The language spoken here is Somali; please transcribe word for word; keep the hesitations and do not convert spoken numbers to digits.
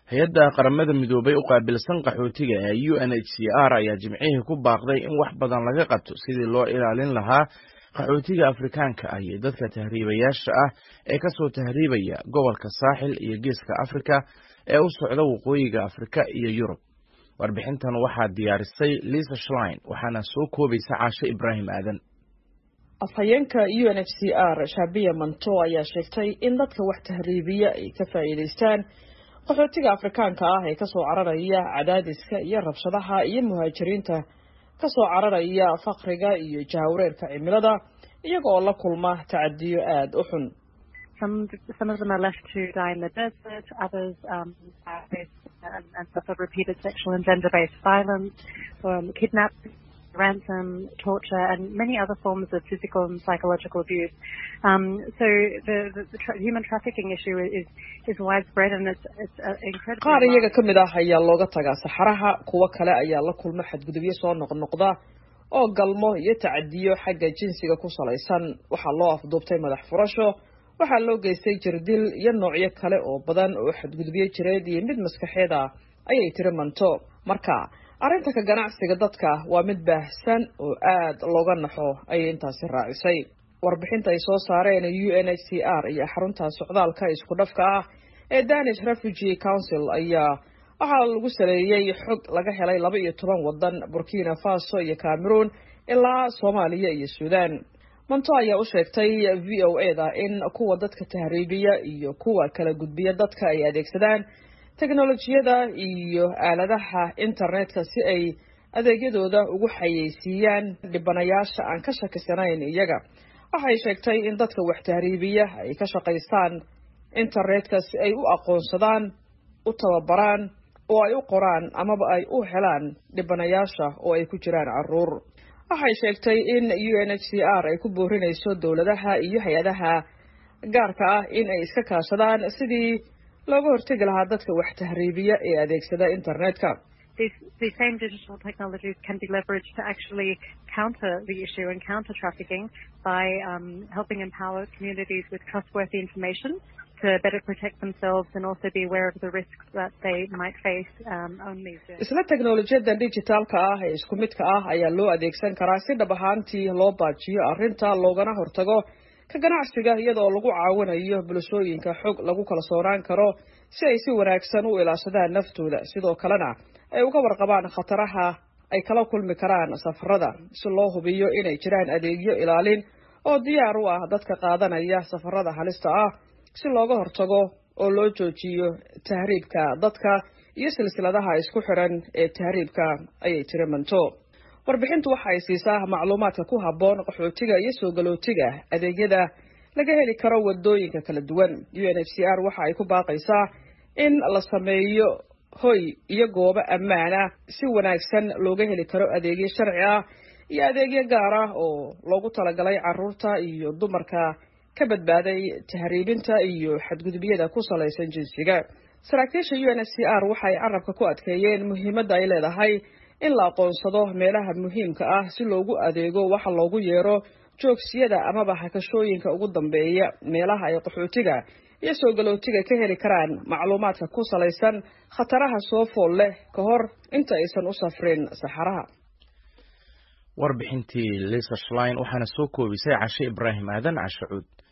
hay-adda qaramada midoobay u qaabilsan qaxootiga ee U N H C R ayaa jimcihii ku baaqday in wax badan laga qabto sidii loo ilaalin lahaa qaxootiga Afrikaanka ah iyo dadka tahriibayaasha ah ee ka soo tahriibaya gobolka saaxil iyo geeska Afrika ee u socda waqooyiga Afrika iyo Yurub. Warbixintan waxaa diyaarisay Lisa Schlein waxaana soo koobaysa Caashe Ibraahim Aadan. afhayeenka U N H C R Shabiya Manto ayaa sheegtay in dadka wax tahriibiya ay ka faa'iideystaan qaxootiga Afrikaanka ah ee ka soo cararaya cadaadiska iyo rabshadaha iyo muhaajiriinta ka soo cararaya faqriga iyo jahwareerka cimilada iyaga oo la kulma tacadiyo aad u xun. Some, some of them are left to die in the desert, others um, face and, and suffer repeated sexual and gender-based violence, um, kidnapping, ransom, torture, and many other forms of physical and psychological abuse. Um, so the, the, the tra- human trafficking issue is is widespread and it's it's uh, incredible. qaar iyaga ka mid ah ayaa looga tagaa saxaraha, kuwa kale ayaa la kulma xadgudubyo soo noqnoqda oo galmo iyo tacadiyo xagga jinsiga ku salaysan. waxaa loo afduubtay madax furasho, waxaa loo geystay jirdil iyo noocyo kale oo badan oo xadgudubyo jireed iyo mid maskaxeed ah ayay tiri Manto. marka arrinta ka ganacsiga dadka waa mid baahsan oo aad looga naxo ayay intaasi raacisay. warbixinta ay soo saareen U N H C R iyo xarunta socdaalka isku dhafka ah ee Danish Refugee Council ayaa waxaa lagu saleeyay xog laga helay laba iyo toban wadan, Burkina Faso iyo Cameroon ilaa Soomaaliya iyo Suudaan. Manto ayaa u sheegtay V O A da in kuwa dadka tahriibiya iyo kuwa kala gudbiya dadka ay adeegsadaan teknolojiyada iyo aaladaha internetka si ay adeegyadooda ugu xayeysiiyaan dhibanayaasha aan ka shakisanayn iyaga. waxay sheegtay in dadka wax tahriibiya ay ka shaqaystaan internetka si ay u aqoonsadaan, u tababaraan, oo ay u qoraan amaba ay u helaan dhibanayaasha oo ay ku jiraan caruur. waxay sheegtay in U N H C R ay ku boorinayso dowladaha iyo hay-adaha gaarka ah in ay iska kaashadaan sidii looga hortegi lahaa dadka wax tahriibiya ee adeegsada internetka. These, these same digital technologies can be leveraged to actually counter the issue and counter trafficking by um, helping empower communities with trustworthy information to better protect themselves and also be aware of the risks that they might face um, on these journeys. isla teknolojiyada digitalka ah ee isku midka ah ayaa loo adeegsan karaa si dhab ahaantii loo baajiyo arrinta loogana hortago ka ganacsiga iyadoo lagu caawinayo bulshooyinka xog lagu kala soonaan karo si ay si wanaagsan u ilaashadaan naftooda, sidoo kalena ay uga warqabaan khataraha ay kala kulmi karaan safarada si loo hubiyo inay jiraan adeegyo ilaalin oo diyaar u ah dadka qaadanaya safarada halista ah si looga hortago oo loo joojiyo tahriibka dadka iyo silsiladaha isku xiran ee tahriibka ayay tiri Manto. warbixintu waxa ay siisaa macluumaadka ku habboon qaxootiga iyo soo galootiga adeegyada laga heli karo wadooyinka kala duwan. U N H C R waxa ay ku baaqaysaa in la sameeyo hoy iyo goobo ammaan ah si wanaagsan looga heli karo adeegyo sharci ah iyo adeegyo gaar ah oo loogu talagalay caruurta iyo dumarka ka badbaaday tahriibinta iyo xadgudubyada ku salaysan jinsiga. saraakiisha U N H C R waxay carabka ku adkeeyeen muhiimadda ay leedahay in la aqoonsado meelaha muhiimka ah si loogu adeego waxa loogu yeero joogsiyada amaba hakashooyinka ugu dambeeya meelaha ay qaxootiga iyo soo galootiga ka heli karaan macluumaadka ku salaysan khataraha soo fool leh ka hor inta aysan u safrin saxaraha. warbixintii Lisa Schlein waxaana soo koobisay Caashe Ibraahim Aadan. Caashe Cuud.